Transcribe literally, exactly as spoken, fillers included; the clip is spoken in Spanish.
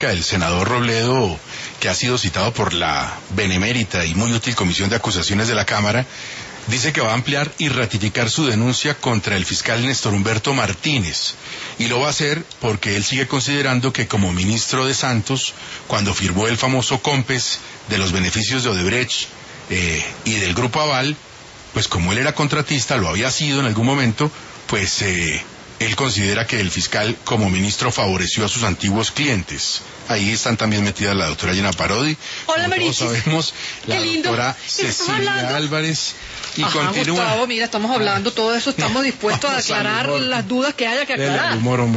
El senador Robledo, que ha sido citado por la benemérita y muy útil Comisión de Acusaciones de la Cámara, dice que va a ampliar y ratificar su denuncia contra el fiscal Néstor Humberto Martínez, y lo va a hacer porque él sigue considerando que como ministro de Santos, cuando firmó el famoso COMPES de los beneficios de Odebrecht eh, y del Grupo Aval, pues como él era contratista, lo había sido en algún momento, pues eh, él considera que el fiscal como ministro favoreció a sus antiguos clientes. Ahí están también metidas la doctora Gina Parodi, hola, como todos sabemos, la doctora Cecilia Álvarez, y Ajá, continúa. Gustavo, mira, estamos hablando todo eso, estamos dispuestos a aclarar las dudas que haya que aclarar.